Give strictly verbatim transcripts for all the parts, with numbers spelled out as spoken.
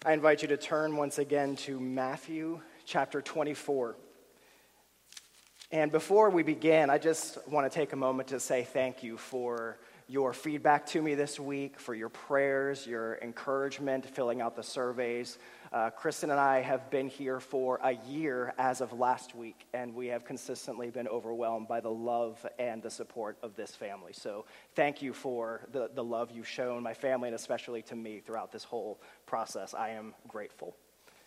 I invite you to turn once again to Matthew chapter twenty-four. And before we begin, I just want to take a moment to say thank you for your feedback to me this week, for your prayers, your encouragement, filling out the surveys. Uh, Kristen and I have been here for a year as of last week, and we have consistently been overwhelmed by the love and the support of this family. So thank you for the, the love you've shown my family, and especially to me throughout this whole process. I am grateful.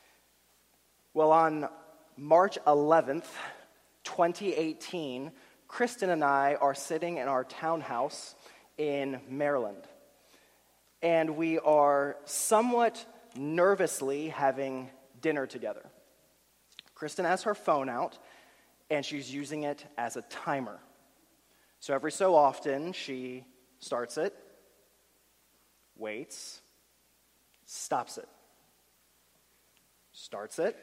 Well, on March eleventh, twenty eighteen, Kristen and I are sitting in our townhouse in Maryland, and we are somewhat nervously having dinner together. Kristen has her phone out, and she's using it as a timer. So every so often, she starts it, waits, stops it, starts it,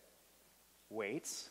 waits,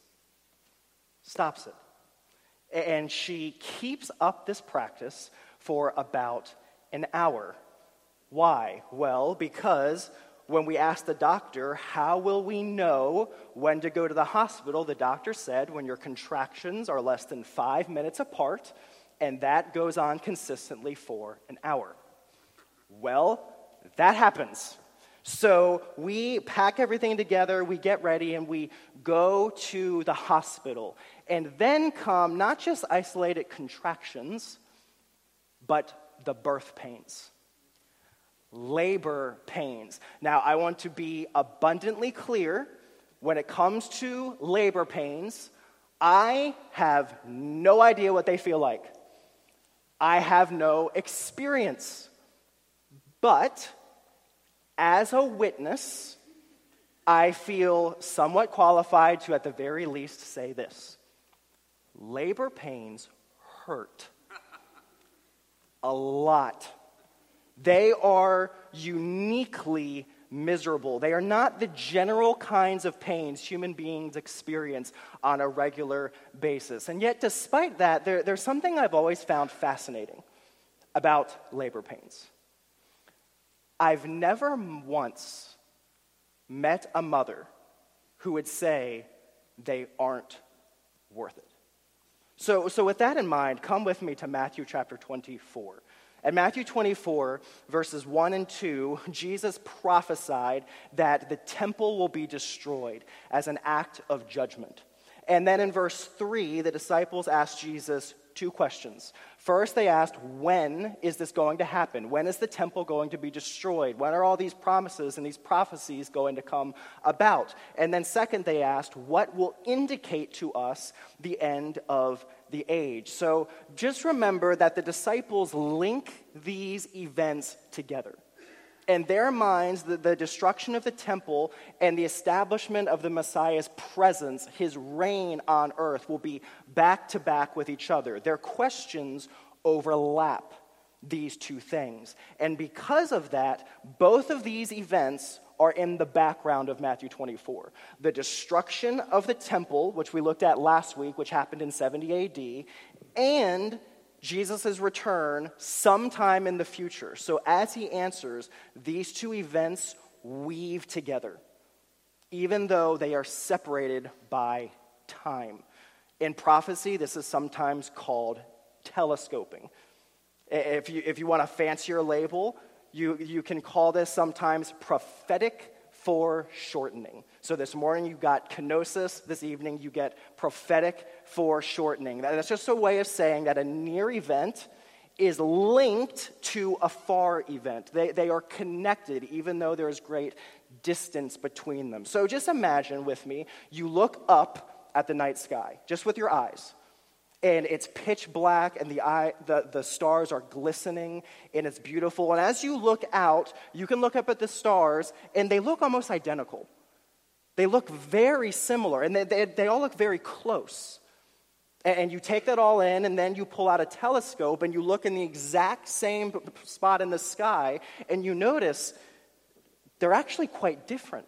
stops it. And she keeps up this practice for about an hour. Why? Well, because when we asked the doctor, how will we know when to go to the hospital, the doctor said when your contractions are less than five minutes apart, and that goes on consistently for an hour. Well, that happens. So we pack everything together, we get ready, and we go to the hospital. And then come not just isolated contractions, but the birth pains. Labor pains. Now, I want to be abundantly clear. When it comes to labor pains, I have no idea what they feel like. I have no experience. But as a witness, I feel somewhat qualified to, at the very least, say this. Labor pains hurt. A lot. They are uniquely miserable. They are not the general kinds of pains human beings experience on a regular basis. And yet, despite that, there, there's something I've always found fascinating about labor pains. I've never once met a mother who would say they aren't worth it. So, so with that in mind, come with me to Matthew chapter twenty-four. At Matthew twenty-four, verses one and two, Jesus prophesied that the temple will be destroyed as an act of judgment. And then in verse three, the disciples asked Jesus two questions. First, they asked, when is this going to happen? When is the temple going to be destroyed? When are all these promises and these prophecies going to come about? And then second, they asked, what will indicate to us the end of the age? So just remember that the disciples link these events together. In their minds, the, the destruction of the temple and the establishment of the Messiah's presence, his reign on earth, will be back to back with each other. Their questions overlap these two things. And because of that, both of these events are in the background of Matthew twenty-four. The destruction of the temple, which we looked at last week, which happened in seventy A D, and Jesus' return sometime in the future. So as he answers, these two events weave together, even though they are separated by time. In prophecy, this is sometimes called telescoping. If you, if you want a fancier label, you, you can call this sometimes prophetic foreshortening. So this morning you got kenosis, this evening you get prophetic foreshortening. That's just a way of saying that a near event is linked to a far event. They, they are connected even though there is great distance between them. So just imagine with me, you look up at the night sky, just with your eyes. And it's pitch black, and the, eye, the, the stars are glistening, and it's beautiful. And as you look out, you can look up at the stars, and they look almost identical. They look very similar, and they, they, they all look very close. And, and you take that all in, and then you pull out a telescope, and you look in the exact same spot in the sky, and you notice they're actually quite different.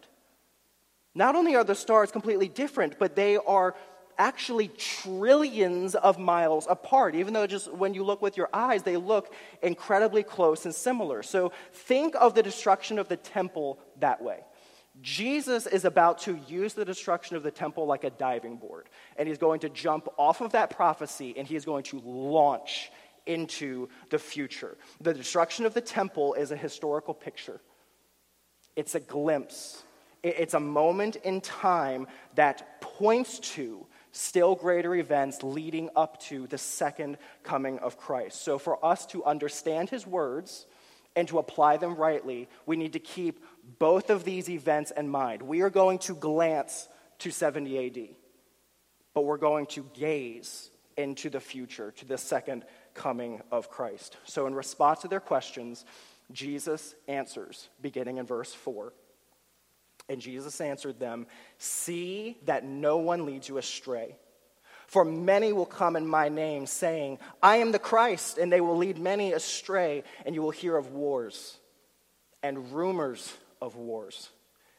Not only are the stars completely different, but they are actually trillions of miles apart. Even though just when you look with your eyes, they look incredibly close and similar. So think of the destruction of the temple that way. Jesus is about to use the destruction of the temple like a diving board, and he's going to jump off of that prophecy, and he is going to launch into the future. The destruction of the temple is a historical picture. It's a glimpse. It's a moment in time that points to still greater events leading up to the second coming of Christ. So for us to understand his words and to apply them rightly, we need to keep both of these events in mind. We are going to glance to seventy A D, but we're going to gaze into the future, to the second coming of Christ. So in response to their questions, Jesus answers, beginning in verse four. And Jesus answered them, "See that no one leads you astray. For many will come in my name, saying, 'I am the Christ,' and they will lead many astray, and you will hear of wars and rumors of wars.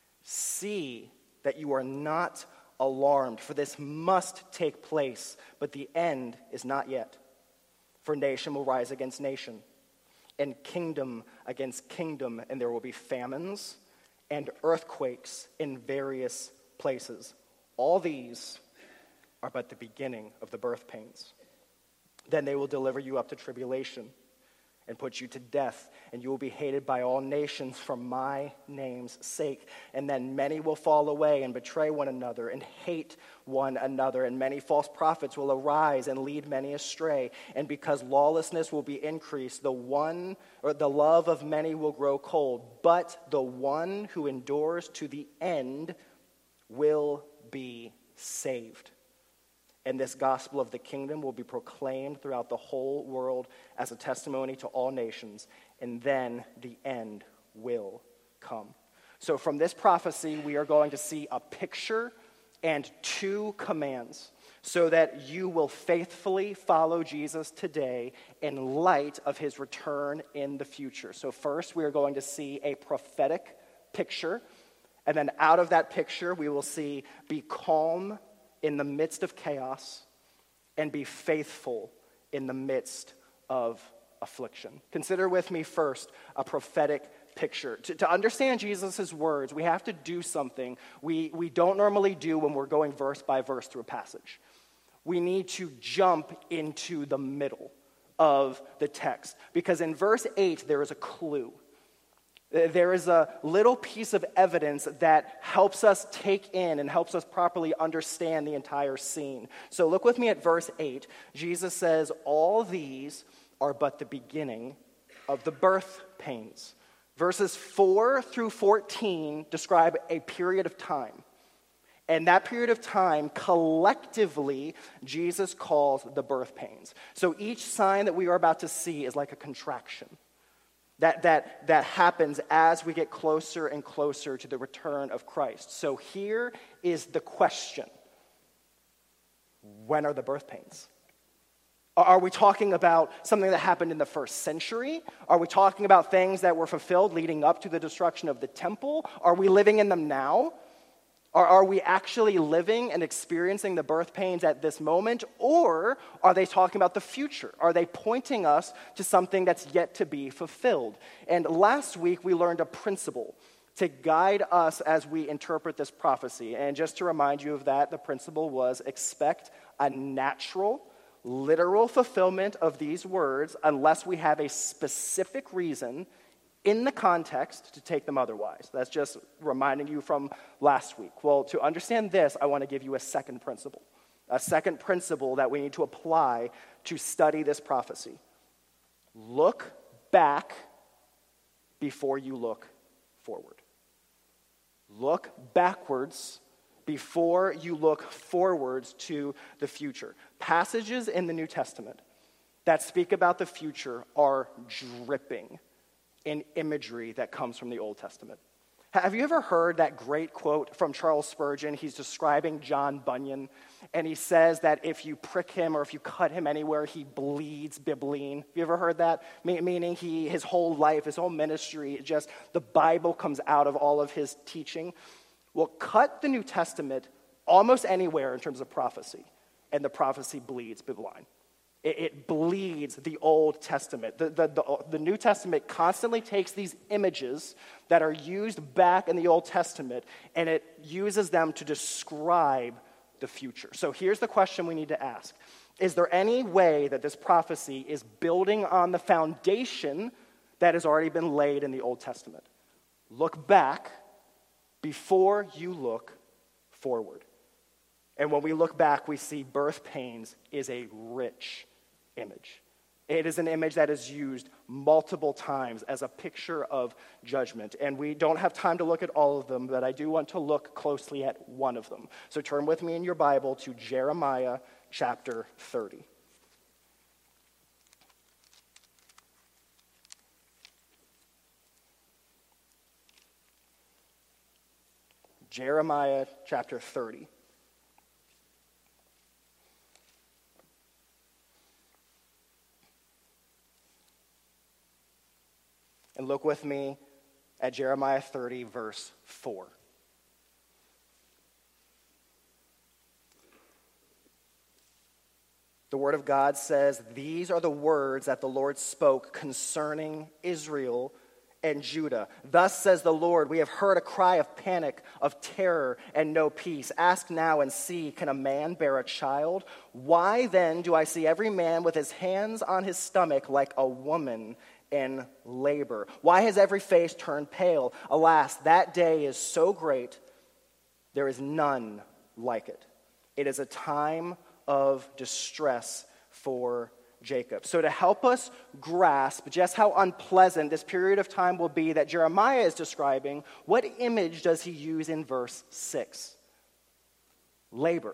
See that you are not alarmed, for this must take place, but the end is not yet. For nation will rise against nation, and kingdom against kingdom, and there will be famines and earthquakes in various places. All these are but the beginning of the birth pains. Then they will deliver you up to tribulation and put you to death, and you will be hated by all nations for my name's sake. And then many will fall away and betray one another and hate one another, and many false prophets will arise and lead many astray. And because lawlessness will be increased, the one or the love of many will grow cold, but the one who endures to the end will be saved. And this gospel of the kingdom will be proclaimed throughout the whole world as a testimony to all nations, and then the end will come." So from this prophecy, we are going to see a picture and two commands so that you will faithfully follow Jesus today in light of his return in the future. So first, we are going to see a prophetic picture, and then out of that picture, we will see be calm in the midst of chaos, and be faithful in the midst of affliction. Consider with me first a prophetic picture. To, to understand Jesus' words, we have to do something we, we don't normally do when we're going verse by verse through a passage. We need to jump into the middle of the text, because in verse eight, there is a clue. There is a little piece of evidence that helps us take in and helps us properly understand the entire scene. So look with me at verse eight. Jesus says, "All these are but the beginning of the birth pains." Verses four through fourteen describe a period of time. And that period of time, collectively, Jesus calls the birth pains. So each sign that we are about to see is like a contraction. That, that, that happens as we get closer and closer to the return of Christ. So here is the question. When are the birth pains? Are we talking about something that happened in the first century? Are we talking about things that were fulfilled leading up to the destruction of the temple? Are we living in them now? Are, are we actually living and experiencing the birth pains at this moment? Or are they talking about the future? Are they pointing us to something that's yet to be fulfilled? And last week we learned a principle to guide us as we interpret this prophecy. And just to remind you of that, the principle was expect a natural, literal fulfillment of these words unless we have a specific reason in the context to take them otherwise. That's just reminding you from last week. Well, to understand this, I want to give you a second principle. A second principle that we need to apply to study this prophecy. Look back before you look forward. Look backwards before you look forwards to the future. Passages in the New Testament that speak about the future are dripping in imagery that comes from the Old Testament. Have you ever heard that great quote from Charles Spurgeon? He's describing John Bunyan, and he says that if you prick him or if you cut him anywhere, he bleeds bibline. Have you ever heard that? Me- meaning he, his whole life, his whole ministry, just the Bible comes out of all of his teaching. Well, cut the New Testament almost anywhere in terms of prophecy, and the prophecy bleeds bibline. It, it bleeds the Old Testament. The, the, the, the New Testament constantly takes these images that are used back in the Old Testament, and it uses them to describe the future. So here's the question we need to ask. Is there any way that this prophecy is building on the foundation that has already been laid in the Old Testament? Look back before you look forward. And when we look back, we see birth pains is a rich image. It is an image that is used multiple times as a picture of judgment. And we don't have time to look at all of them, but I do want to look closely at one of them. So turn with me in your Bible to Jeremiah chapter thirty. Jeremiah chapter thirty. And look with me at Jeremiah thirty, verse four. The word of God says, "These are the words that the Lord spoke concerning Israel and Judah. Thus says the Lord, we have heard a cry of panic, of terror, and no peace. Ask now and see, can a man bear a child? Why then do I see every man with his hands on his stomach like a woman in labor? Why has every face turned pale? Alas, that day is so great, there is none like it. It is a time of distress for Jacob." So to help us grasp just how unpleasant this period of time will be that Jeremiah is describing, what image does he use in verse six? Labor.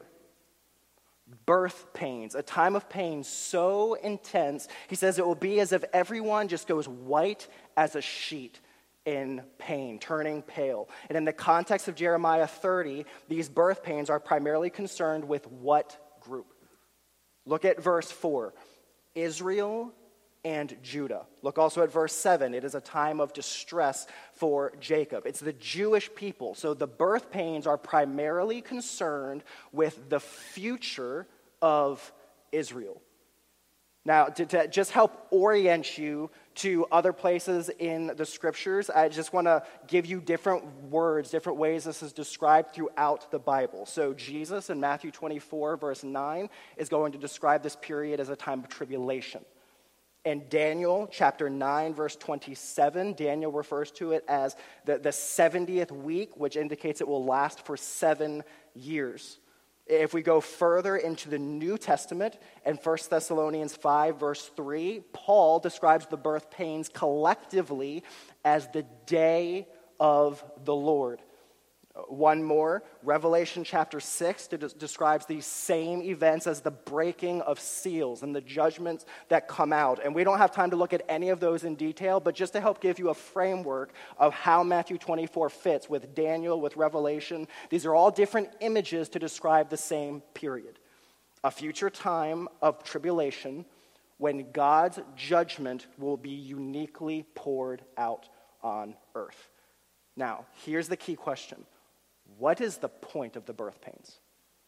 Birth pains, a time of pain so intense, he says it will be as if everyone just goes white as a sheet in pain, turning pale. And in the context of Jeremiah thirty, these birth pains are primarily concerned with what group? Look at verse four. Israel and Judah. Look also at verse seven. It is a time of distress for Jacob. It's the Jewish people. So the birth pains are primarily concerned with the future of Israel. Now, to, to just help orient you to other places in the scriptures, I just want to give you different words, different ways this is described throughout the Bible. So Jesus in Matthew twenty-four, verse nine, is going to describe this period as a time of tribulation. In Daniel chapter nine, verse twenty-seven, Daniel refers to it as the, the seventieth week, which indicates it will last for seven years. If we go further into the New Testament, in First Thessalonians five, verse three, Paul describes the birth pains collectively as the day of the Lord. One more, Revelation chapter six describes these same events as the breaking of seals and the judgments that come out. And we don't have time to look at any of those in detail, but just to help give you a framework of how Matthew twenty-four fits with Daniel, with Revelation, these are all different images to describe the same period. A future time of tribulation when God's judgment will be uniquely poured out on earth. Now, here's the key question. What is the point of the birth pains?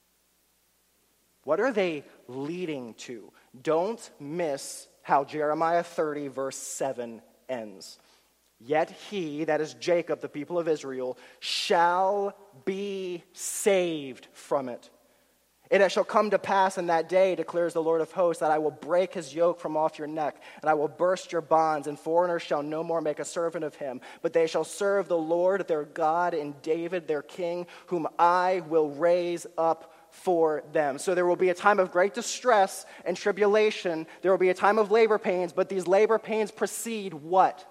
What are they leading to? Don't miss how Jeremiah thirty, verse seven ends. Yet he, that is Jacob, the people of Israel, shall be saved from it. And it shall come to pass in that day, declares the Lord of hosts, that I will break his yoke from off your neck, and I will burst your bonds, and foreigners shall no more make a servant of him, but they shall serve the Lord their God and David their king, whom I will raise up for them. So there will be a time of great distress and tribulation. There will be a time of labor pains, but these labor pains precede what?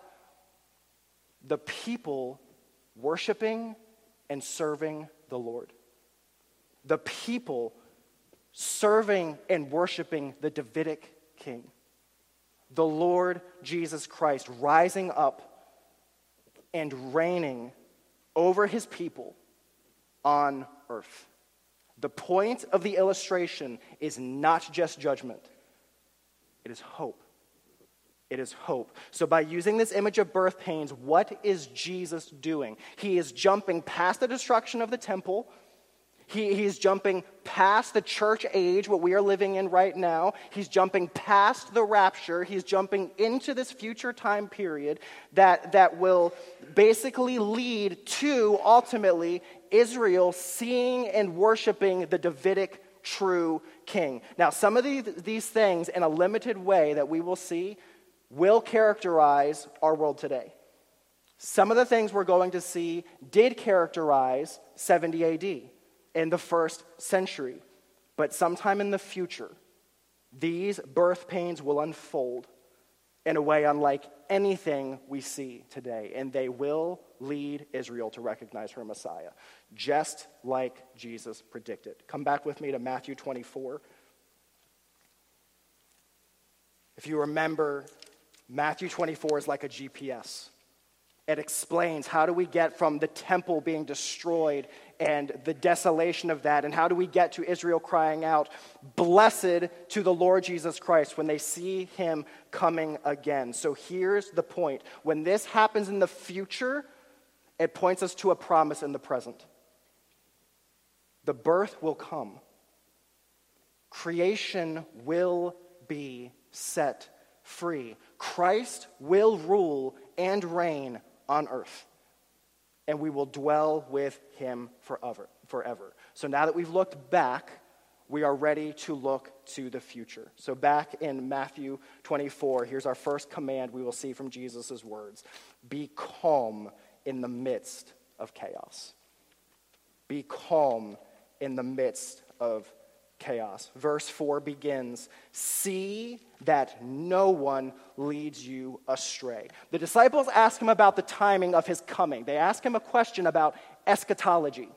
The people worshiping and serving the Lord. The people serving and worshiping the Davidic king, the Lord Jesus Christ, rising up and reigning over his people on earth. The point of the illustration is not just judgment, it is hope. It is hope. So by using this image of birth pains, what is Jesus doing? He is jumping past the destruction of the temple. He, he's jumping past the church age, what we are living in right now. He's jumping past the rapture. He's jumping into this future time period that, that will basically lead to, ultimately, Israel seeing and worshiping the Davidic true king. Now, some of these, these things, in a limited way that we will see, will characterize our world today. Some of the things we're going to see did characterize seventy A D in the first century. But sometime in the future, these birth pains will unfold in a way unlike anything we see today. And they will lead Israel to recognize her Messiah, just like Jesus predicted. Come back with me to Matthew twenty-four. If you remember, Matthew twenty-four is like a G P S. It explains how do we get from the temple being destroyed and the desolation of that, and how do we get to Israel crying out, "Blessed to the Lord Jesus Christ," when they see him coming again. So here's the point. When this happens in the future, it points us to a promise in the present. The birth will come. Creation will be set free. Christ will rule and reign on earth, and we will dwell with him forever. forever. So now that we've looked back, we are ready to look to the future. So back in Matthew twenty-four, here's our first command we will see from Jesus' words. Be calm in the midst of chaos. Be calm in the midst of chaos. Verse four begins, "See that no one leads you astray." The disciples ask him about the timing of his coming. They ask him a question about eschatology.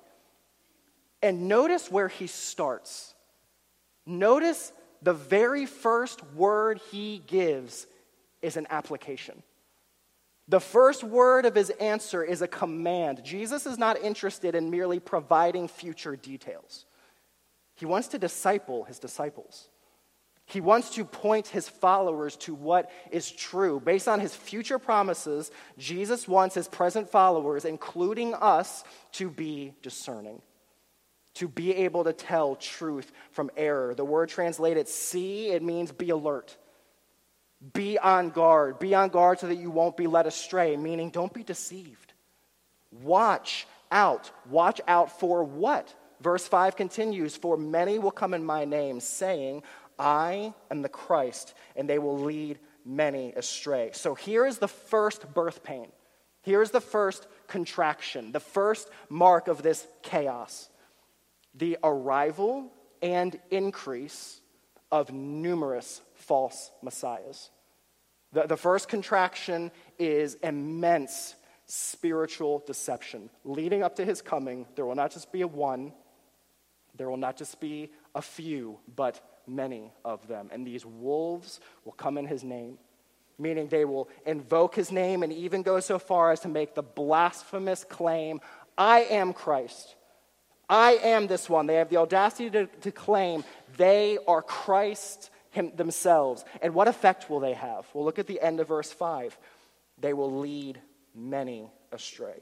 And notice where he starts. Notice the very first word he gives is an application. The first word of his answer is a command. Jesus is not interested in merely providing future details. He wants to disciple his disciples. He wants to point his followers to what is true. Based on his future promises, Jesus wants his present followers, including us, to be discerning, to be able to tell truth from error. The word translated see, it means be alert. Be on guard. Be on guard so that you won't be led astray, meaning don't be deceived. Watch out. Watch out for what? Verse five continues, "For many will come in my name, saying, I am the Christ, and they will lead many astray." So here is the first birth pain. Here is the first contraction, the first mark of this chaos. The arrival and increase of numerous false messiahs. The, the first contraction is immense spiritual deception. Leading up to his coming, there will not just be a one, there will not just be a few, but many of them. And these wolves will come in his name, meaning they will invoke his name and even go so far as to make the blasphemous claim, "I am Christ. I am this one." They have the audacity to, to claim they are Christ him, themselves. And what effect will they have? Well, look at the end of verse five. They will lead many astray.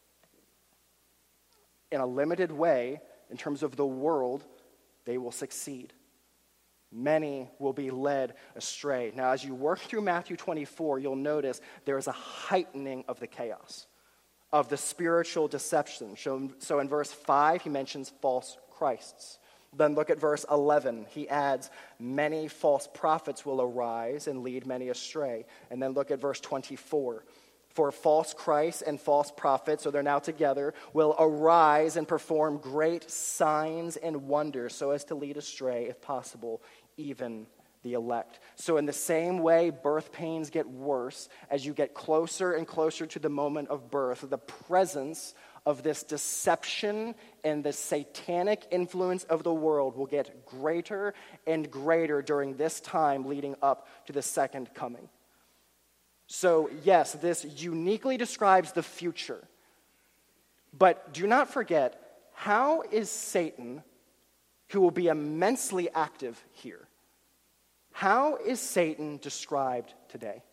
In a limited way, in terms of the world, they will succeed. Many will be led astray. Now, as you work through Matthew twenty-four, you'll notice there is a heightening of the chaos, of the spiritual deception. So, so in verse five, he mentions false Christs. Then look at verse eleven. He adds, many false prophets will arise and lead many astray. And then look at verse twenty-four. For false Christs and false prophets, so they're now together, will arise and perform great signs and wonders so as to lead astray, if possible, even the elect. So in the same way, birth pains get worse as you get closer and closer to the moment of birth. The presence of this deception and the satanic influence of the world will get greater and greater during this time leading up to the second coming. So yes, this uniquely describes the future. But do not forget, how is Satan, who will be immensely active here, how is Satan described today?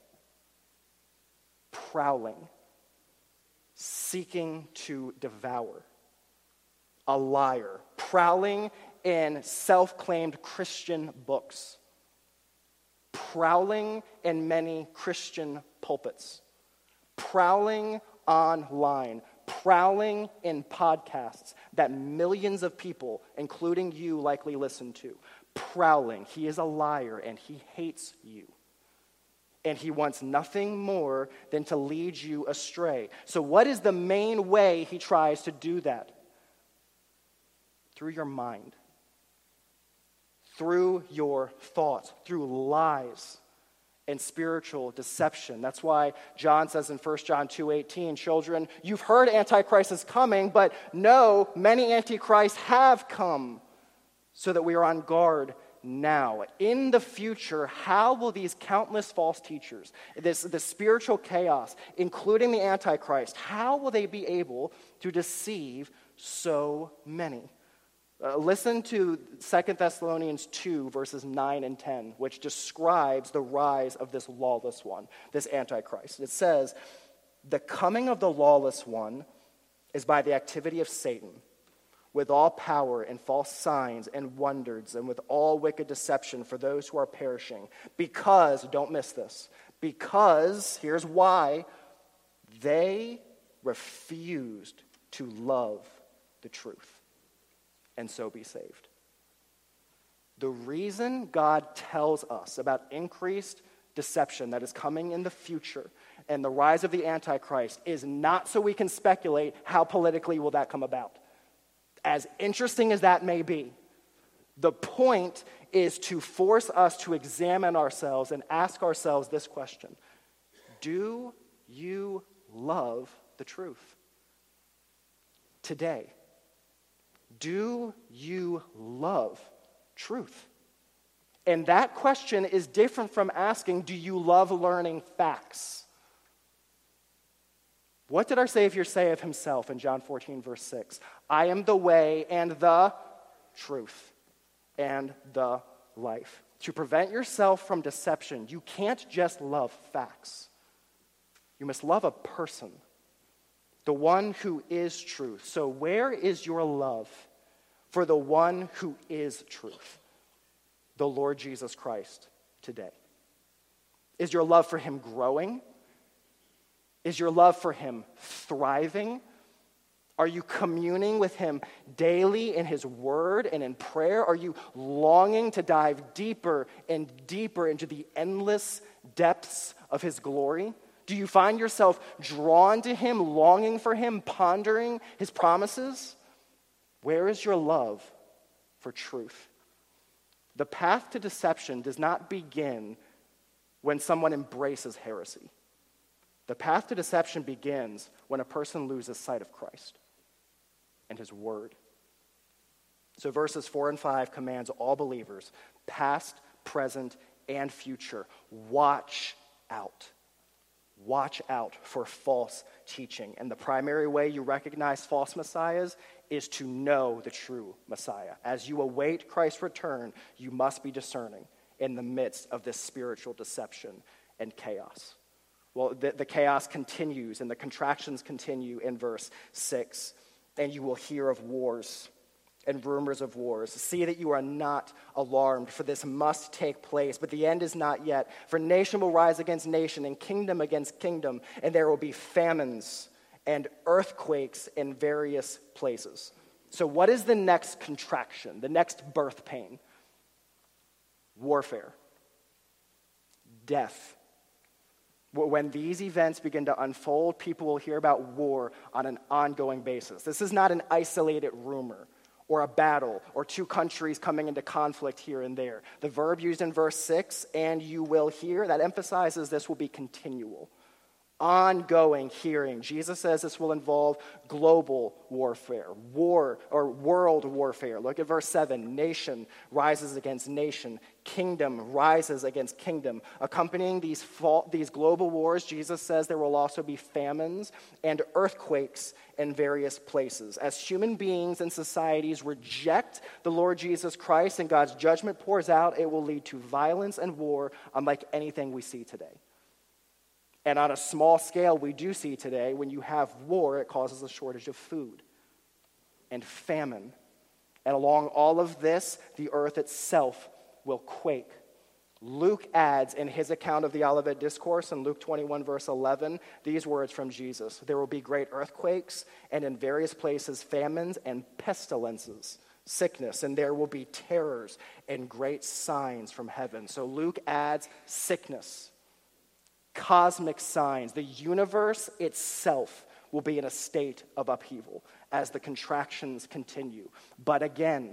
Prowling, seeking to devour, a liar, prowling in self-claimed Christian books, prowling in many Christian pulpits, prowling online, prowling in podcasts that millions of people, including you, likely listen to. Prowling. He is a liar and he hates you. And he wants nothing more than to lead you astray. So what is the main way he tries to do that? Through your mind. Through your thoughts. Through lies and spiritual deception. That's why John says in First John two eighteen, children, you've heard Antichrist is coming, but no, many Antichrists have come, so that we are on guard now. In the future, how will these countless false teachers, this, this spiritual chaos, including the Antichrist, how will they be able to deceive so many? Uh, listen to Second Thessalonians two, verses nine and ten, which describes the rise of this lawless one, this Antichrist. It says, the coming of the lawless one is by the activity of Satan, with all power and false signs and wonders, and with all wicked deception for those who are perishing. Because, don't miss this, because, here's why, they refused to love the truth and so be saved. The reason God tells us about increased deception that is coming in the future and the rise of the Antichrist is not so we can speculate how politically will that come about. As interesting as that may be, the point is to force us to examine ourselves and ask ourselves this question: do you love the truth? Today, do you love truth? And that question is different from asking, do you love learning facts? What did our Savior say of himself in John fourteen, verse six? I am the way and the truth and the life. To prevent yourself from deception, you can't just love facts. You must love a person, the one who is truth. So where is your love for the one who is truth, the Lord Jesus Christ, today? Is your love for him growing? Is your love for him thriving? Are you communing with him daily in his word and in prayer? Are you longing to dive deeper and deeper into the endless depths of his glory? Do you find yourself drawn to him, longing for him, pondering his promises? Where is your love for truth? The path to deception does not begin when someone embraces heresy. The path to deception begins when a person loses sight of Christ and his word. So verses four and five commands all believers, past, present, and future, watch out. Watch out for false teaching. And the primary way you recognize false messiahs is to know the true Messiah. As you await Christ's return, you must be discerning in the midst of this spiritual deception and chaos. Well, the, the chaos continues and the contractions continue in verse six. And you will hear of wars and rumors of wars. See that you are not alarmed, for this must take place, but the end is not yet. For nation will rise against nation and kingdom against kingdom, and there will be famines and earthquakes in various places. So what is the next contraction, the next birth pain? Warfare. Death. When these events begin to unfold, people will hear about war on an ongoing basis. This is not an isolated rumor or a battle or two countries coming into conflict here and there. The verb used in verse six, and you will hear, that emphasizes this will be continual. Ongoing hearing. Jesus says this will involve global warfare, war or world warfare. Look at verse seven. Nation rises against nation. Kingdom rises against kingdom. Accompanying these fall, these global wars, Jesus says there will also be famines and earthquakes in various places. As human beings and societies reject the Lord Jesus Christ and God's judgment pours out, it will lead to violence and war unlike anything we see today. And on a small scale, we do see today, when you have war, it causes a shortage of food and famine And along all of this, the earth itself will quake. Luke adds in his account of the Olivet Discourse in Luke twenty-one, verse eleven, these words from Jesus. There will be great earthquakes, and in various places famines and pestilences, sickness, and there will be terrors and great signs from heaven. So Luke adds sickness, cosmic signs. The universe itself will be in a state of upheaval as the contractions continue. But again,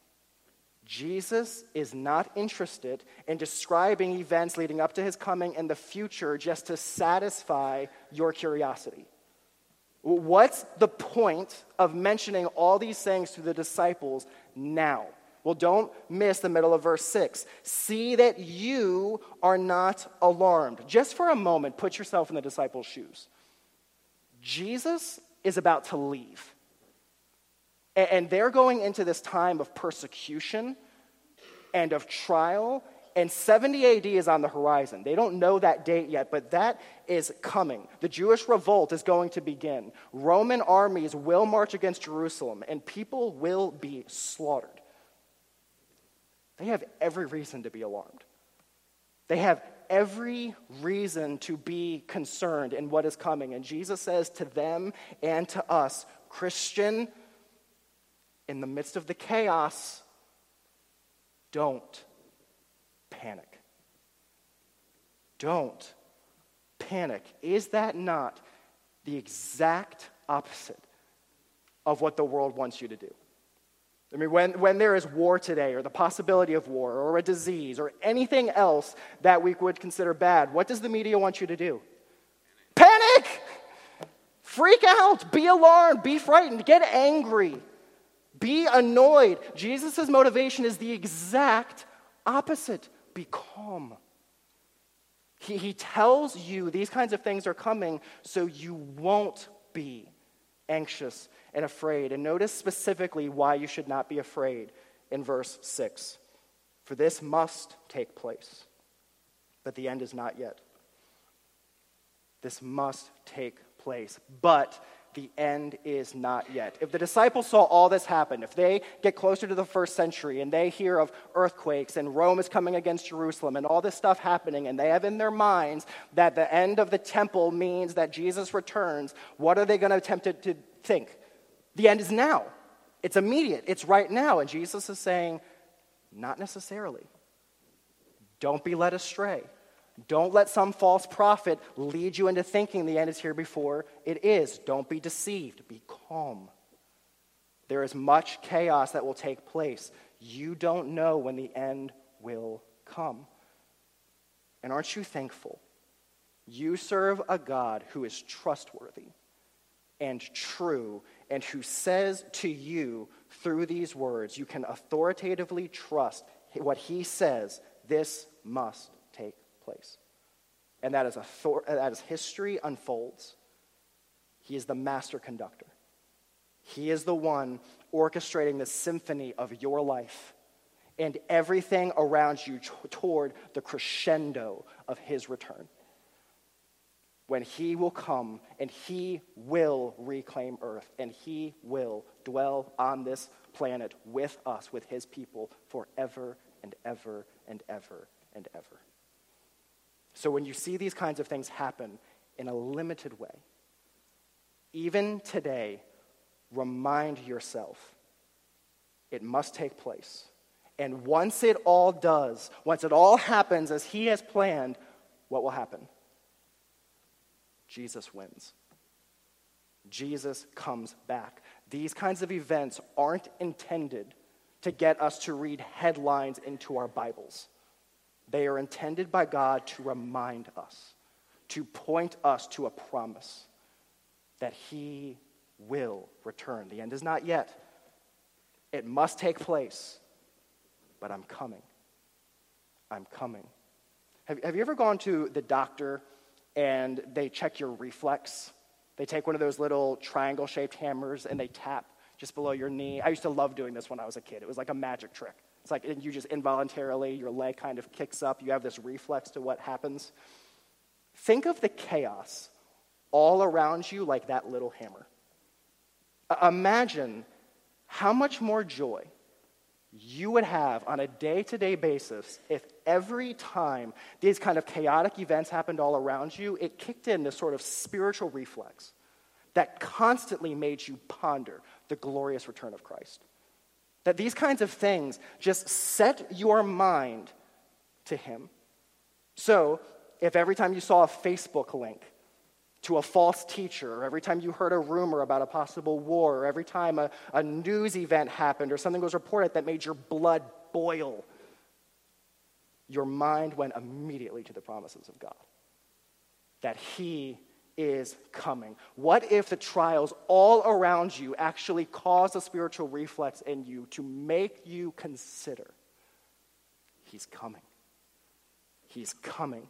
Jesus is not interested in describing events leading up to his coming in the future just to satisfy your curiosity. What's the point of mentioning all these things to the disciples now? Well, don't miss the middle of verse six. See that you are not alarmed. Just for a moment, put yourself in the disciples' shoes. Jesus is about to leave. And they're going into this time of persecution and of trial, and seventy A D is on the horizon. They don't know that date yet, but that is coming. The Jewish revolt is going to begin. Roman armies will march against Jerusalem, and people will be slaughtered. They have every reason to be alarmed. They have every reason to be concerned in what is coming. And Jesus says to them and to us, Christian, in the midst of the chaos, don't panic. Don't panic. Is that not the exact opposite of what the world wants you to do? I mean, when, when there is war today, or the possibility of war, or a disease, or anything else that we would consider bad, what does the media want you to do? Panic! Freak out! Be alarmed! Be frightened! Get angry! Be annoyed. Jesus' motivation is the exact opposite. Be calm. He, he tells you these kinds of things are coming so you won't be anxious and afraid. And notice specifically why you should not be afraid in verse six. For this must take place, but the end is not yet. This must take place, but the end is not yet. If the disciples saw all this happen, if they get closer to the first century and they hear of earthquakes and Rome is coming against Jerusalem and all this stuff happening, and they have in their minds that the end of the temple means that Jesus returns, what are they going to attempt to, to think? The end is now. It's immediate. It's right now. And Jesus is saying, not necessarily. Don't be led astray. Don't let some false prophet lead you into thinking the end is here before it is. Don't be deceived. Be calm. There is much chaos that will take place. You don't know when the end will come. And aren't you thankful? You serve a God who is trustworthy and true, and who says to you through these words, you can authoritatively trust what he says, this must take place. And that is author- as history unfolds, he is the master conductor. He is the one orchestrating the symphony of your life and everything around you t- toward the crescendo of his return. When he will come and he will reclaim earth and he will dwell on this planet with us, with his people, forever and ever and ever and ever. So when you see these kinds of things happen in a limited way, even today, remind yourself it must take place. And once it all does, once it all happens as he has planned, what will happen? Jesus wins. Jesus comes back. These kinds of events aren't intended to get us to read headlines into our Bibles. They are intended by God to remind us, to point us to a promise that he will return. The end is not yet. It must take place, but I'm coming. I'm coming. Have, have you ever gone to the doctor and they check your reflex? They take one of those little triangle-shaped hammers and they tap just below your knee. I used to love doing this when I was a kid. It was like a magic trick. It's like you just involuntarily, your leg kind of kicks up. You have this reflex to what happens. Think of the chaos all around you like that little hammer. Uh, imagine how much more joy you would have on a day-to-day basis if every time these kind of chaotic events happened all around you, it kicked in this sort of spiritual reflex that constantly made you ponder the glorious return of Christ. That these kinds of things just set your mind to him. So, if every time you saw a Facebook link to a false teacher, or every time you heard a rumor about a possible war, or every time a, a news event happened or something was reported that made your blood boil, your mind went immediately to the promises of God, that he is coming. What if the trials all around you actually cause a spiritual reflex in you to make you consider he's coming? He's coming.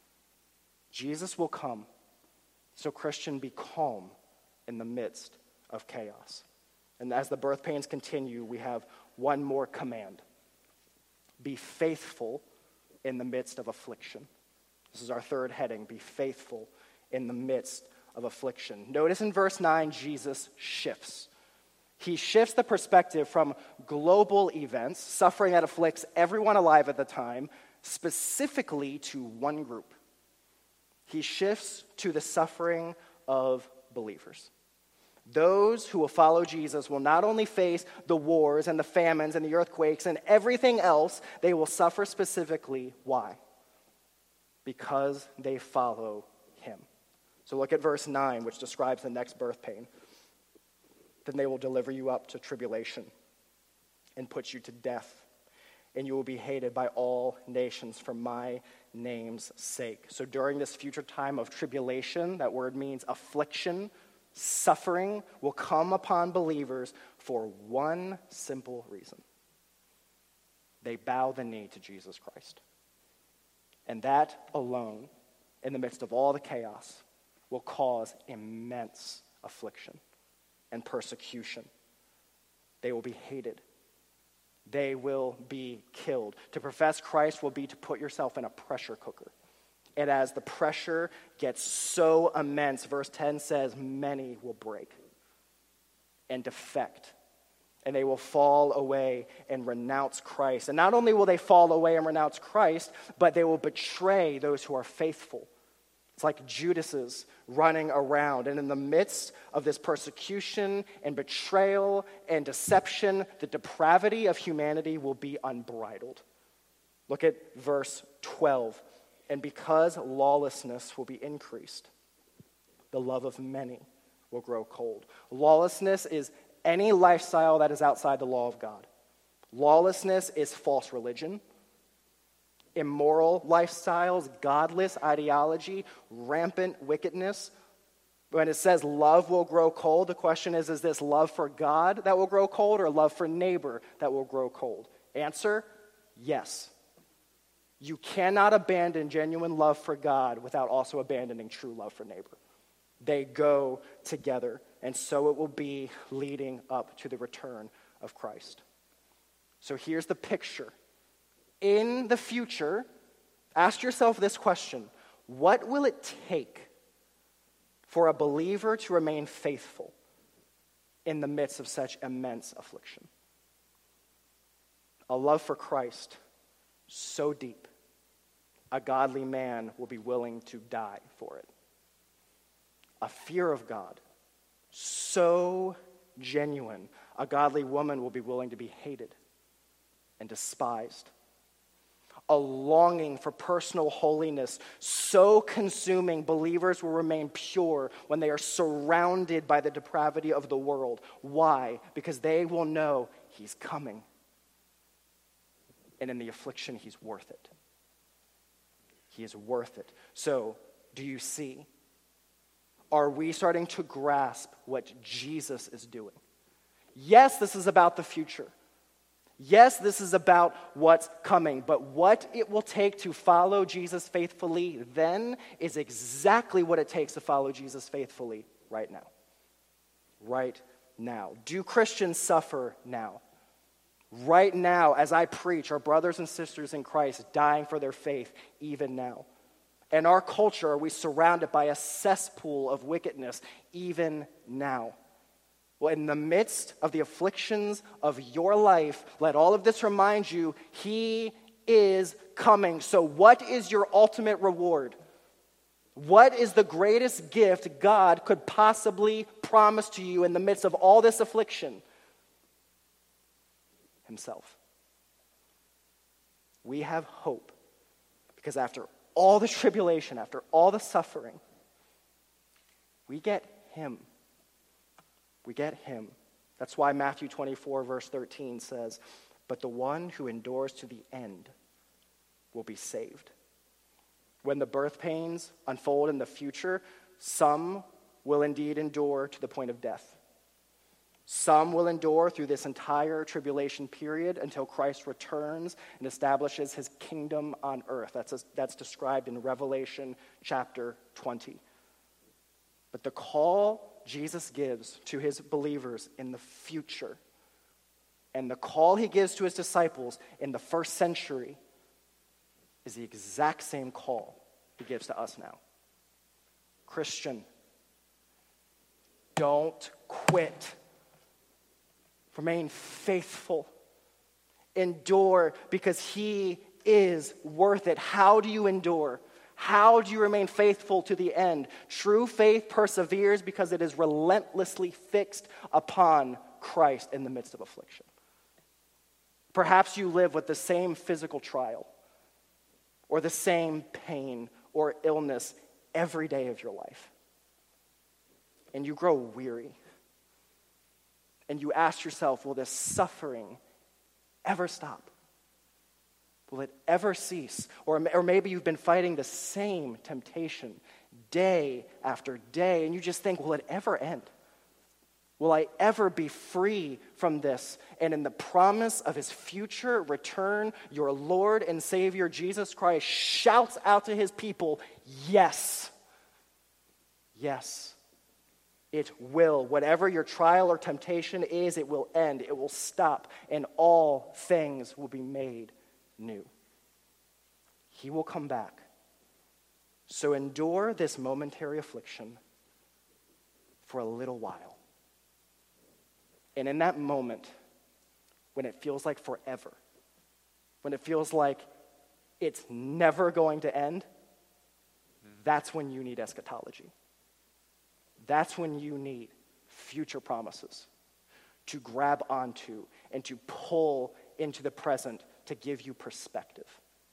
Jesus will come. So, Christian, be calm in the midst of chaos. And as the birth pains continue, we have one more command. Be faithful in the midst of affliction. This is our third heading. Be faithful in the midst of affliction. Notice in verse nine, Jesus shifts. He shifts the perspective from global events, suffering that afflicts everyone alive at the time, specifically to one group. He shifts to the suffering of believers. Those who will follow Jesus will not only face the wars and the famines and the earthquakes and everything else, they will suffer specifically. Why? Because they follow him. So look at verse nine, which describes the next birth pain. Then they will deliver you up to tribulation and put you to death, and you will be hated by all nations for my name's sake. So during this future time of tribulation, that word means affliction, suffering will come upon believers for one simple reason. They bow the knee to Jesus Christ. And that alone, in the midst of all the chaos, will cause immense affliction and persecution. They will be hated. They will be killed. To profess Christ will be to put yourself in a pressure cooker. And as the pressure gets so immense, verse ten says, many will break and defect. And they will fall away and renounce Christ. And not only will they fall away and renounce Christ, but they will betray those who are faithful. It's like Judas's running around. And in the midst of this persecution and betrayal and deception, the depravity of humanity will be unbridled. Look at verse twelve. And because lawlessness will be increased, the love of many will grow cold. Lawlessness is any lifestyle that is outside the law of God. Lawlessness is false religion, immoral lifestyles, godless ideology, rampant wickedness. When it says love will grow cold, the question is, is this love for God that will grow cold or love for neighbor that will grow cold? Answer, yes. You cannot abandon genuine love for God without also abandoning true love for neighbor. They go together, and so it will be leading up to the return of Christ. So here's the picture. In the future, ask yourself this question: what will it take for a believer to remain faithful in the midst of such immense affliction? A love for Christ so deep, a godly man will be willing to die for it. A fear of God so genuine, a godly woman will be willing to be hated and despised. A longing for personal holiness so consuming, believers will remain pure when they are surrounded by the depravity of the world. Why? Because they will know he's coming. And in the affliction, he's worth it. He is worth it. So, do you see? Are we starting to grasp what Jesus is doing? Yes, this is about the future. Yes, this is about what's coming. But what it will take to follow Jesus faithfully then is exactly what it takes to follow Jesus faithfully right now. Right now. Do Christians suffer now? Right now, as I preach, our brothers and sisters in Christ dying for their faith even now. In our culture, are we surrounded by a cesspool of wickedness even now? Well, in the midst of the afflictions of your life, let all of this remind you, he is coming. So what is your ultimate reward? What is the greatest gift God could possibly promise to you in the midst of all this affliction? Himself. We have hope because after all the tribulation, after all the suffering, we get him. We get him. That's why Matthew twenty-four, verse thirteen says, "But the one who endures to the end will be saved." When the birth pains unfold in the future, some will indeed endure to the point of death. Some will endure through this entire tribulation period until Christ returns and establishes his kingdom on earth. That's, that's described in Revelation chapter twenty. But the call Jesus gives to his believers in the future and the call he gives to his disciples in the first century is the exact same call he gives to us now. Christian, don't quit. Remain faithful. Endure because he is worth it. How do you endure? How do you remain faithful to the end? True faith perseveres because it is relentlessly fixed upon Christ in the midst of affliction. Perhaps you live with the same physical trial or the same pain or illness every day of your life. And you grow weary. And you ask yourself, will this suffering ever stop? Will it ever cease? Or, or maybe you've been fighting the same temptation day after day, and you just think, will it ever end? Will I ever be free from this? And in the promise of his future return, your Lord and Savior Jesus Christ shouts out to his people, yes, yes, it will. Whatever your trial or temptation is, it will end, it will stop, and all things will be made new. He will come back. So endure this momentary affliction for a little while. And in that moment, when it feels like forever, when it feels like it's never going to end, that's when you need eschatology. That's when you need future promises to grab onto and to pull into the present to give you perspective.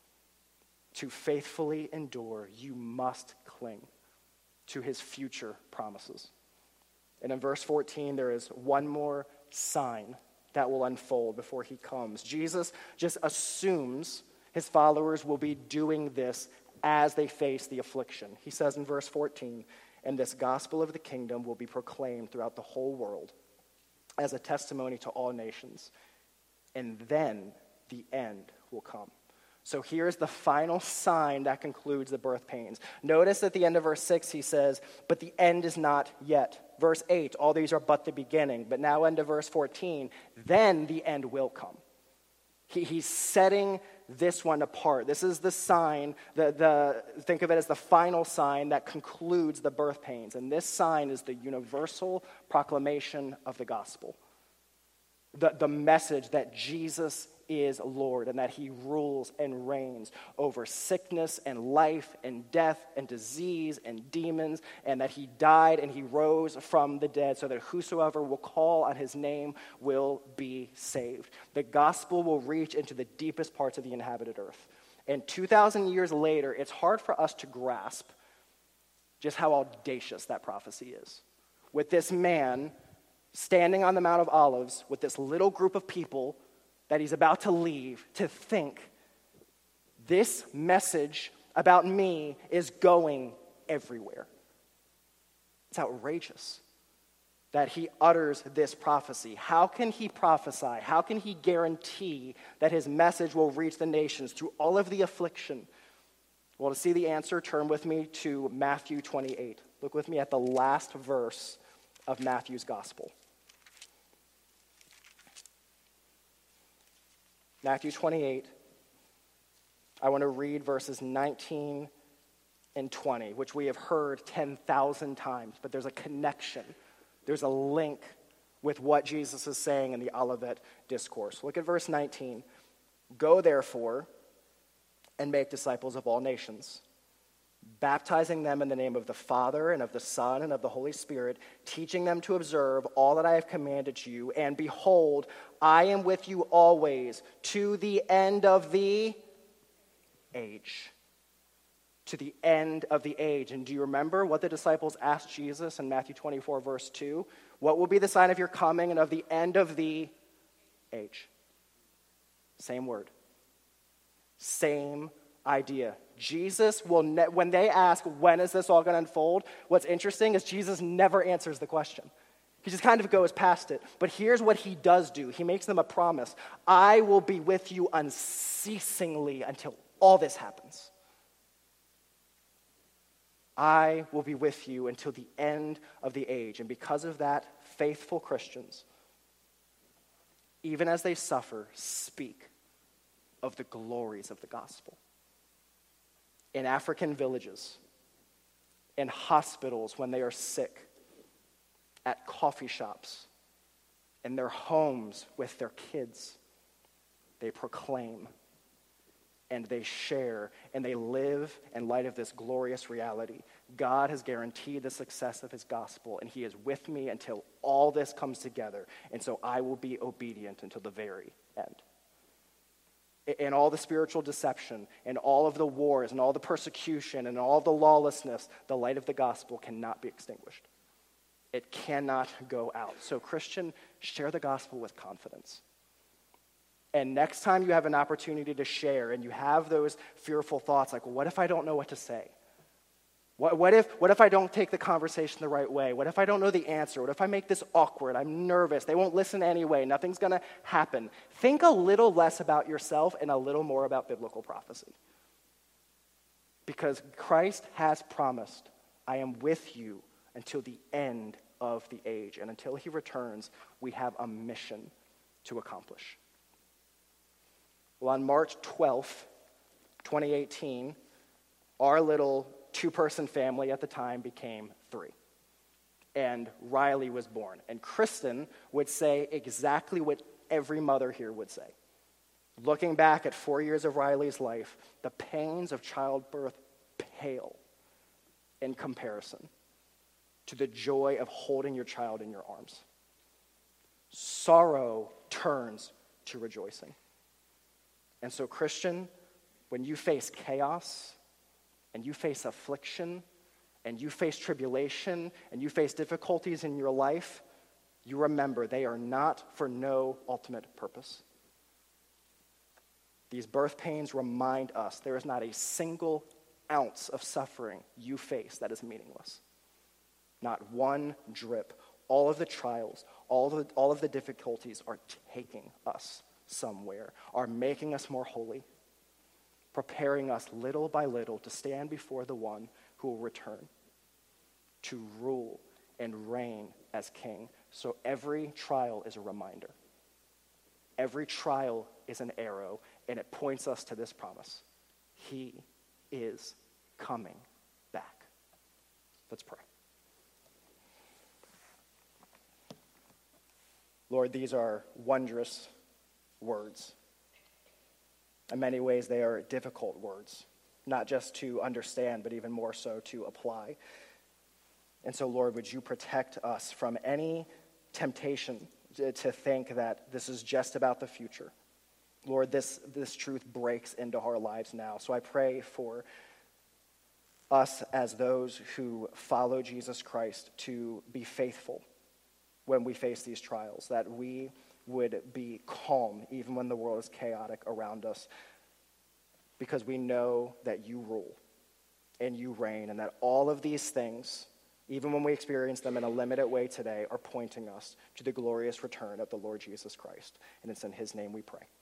To faithfully endure, you must cling to his future promises. And in verse fourteen, there is one more sign that will unfold before he comes. Jesus just assumes his followers will be doing this as they face the affliction. He says in verse fourteen, "And this gospel of the kingdom will be proclaimed throughout the whole world as a testimony to all nations, and then the end will come." So here's the final sign that concludes the birth pains. Notice at the end of verse six, he says, "But the end is not yet." Verse eight, all these are but the beginning. But now into verse fourteen, then the end will come. He, he's setting this one apart. This is the sign, the, the, think of it as the final sign that concludes the birth pains. And this sign is the universal proclamation of the gospel. The, the message that Jesus is Lord and that he rules and reigns over sickness and life and death and disease and demons, and that he died and he rose from the dead so that whosoever will call on his name will be saved. The gospel will reach into the deepest parts of the inhabited earth. And two thousand years later, it's hard for us to grasp just how audacious that prophecy is. With this man standing on the Mount of Olives with this little group of people that he's about to leave, to think, this message about me is going everywhere. It's outrageous that he utters this prophecy. How can he prophesy? How can he guarantee that his message will reach the nations through all of the affliction? Well, to see the answer, turn with me to Matthew twenty-eight. Look with me at the last verse of Matthew's gospel. Matthew twenty-eight, I want to read verses nineteen and twenty, which we have heard ten thousand times, but there's a connection, there's a link with what Jesus is saying in the Olivet Discourse. Look at verse nineteen. Go, therefore, and make disciples of all nations, baptizing them in the name of the Father and of the Son and of the Holy Spirit, teaching them to observe all that I have commanded you. And behold, I am with you always to the end of the age. To the end of the age. And do you remember what the disciples asked Jesus in Matthew twenty-four, verse two? What will be the sign of your coming and of the end of the age? Same word. Same idea. Jesus will, ne- when they ask, when is this all going to unfold? What's interesting is Jesus never answers the question. He just kind of goes past it. But here's what he does do. He makes them a promise. I will be with you unceasingly until all this happens. I will be with you until the end of the age. And because of that, faithful Christians, even as they suffer, speak of the glories of the gospel. In African villages, in hospitals when they are sick, at coffee shops, in their homes with their kids, they proclaim and they share and they live in light of this glorious reality. God has guaranteed the success of his gospel, and he is with me until all this comes together, and so I will be obedient until the very end. In all the spiritual deception, and all of the wars, and all the persecution, and all of the lawlessness, the light of the gospel cannot be extinguished. It cannot go out. So, Christian, share the gospel with confidence. And next time you have an opportunity to share, and you have those fearful thoughts like, well, what if I don't know what to say? What, what if what if I don't take the conversation the right way? What if I don't know the answer? What if I make this awkward? I'm nervous. They won't listen anyway. Nothing's going to happen. Think a little less about yourself and a little more about biblical prophecy. Because Christ has promised, I am with you until the end of the age. And until he returns, we have a mission to accomplish. Well, on March twelfth, twenty eighteen, our little two-person family at the time became three. And Riley was born. And Kristen would say exactly what every mother here would say. Looking back at four years of Riley's life, the pains of childbirth pale in comparison to the joy of holding your child in your arms. Sorrow turns to rejoicing. And so, Christian, when you face chaos, and you face affliction, and you face tribulation, and you face difficulties in your life, you remember they are not for no ultimate purpose. These birth pains remind us there is not a single ounce of suffering you face that is meaningless. Not one drip. All of the trials, all of the, all of the difficulties are taking us somewhere, are making us more holy, preparing us little by little to stand before the one who will return, to rule and reign as king. So every trial is a reminder. Every trial is an arrow, and it points us to this promise. He is coming back. Let's pray. Lord, these are wondrous words. In many ways, they are difficult words, not just to understand, but even more so to apply. And so, Lord, would you protect us from any temptation to, to think that this is just about the future. Lord, this, this truth breaks into our lives now. So I pray for us as those who follow Jesus Christ to be faithful when we face these trials, that we would be calm even when the world is chaotic around us, because we know that you rule and you reign, and that all of these things, even when we experience them in a limited way today, are pointing us to the glorious return of the Lord Jesus Christ. And it's in his name we pray.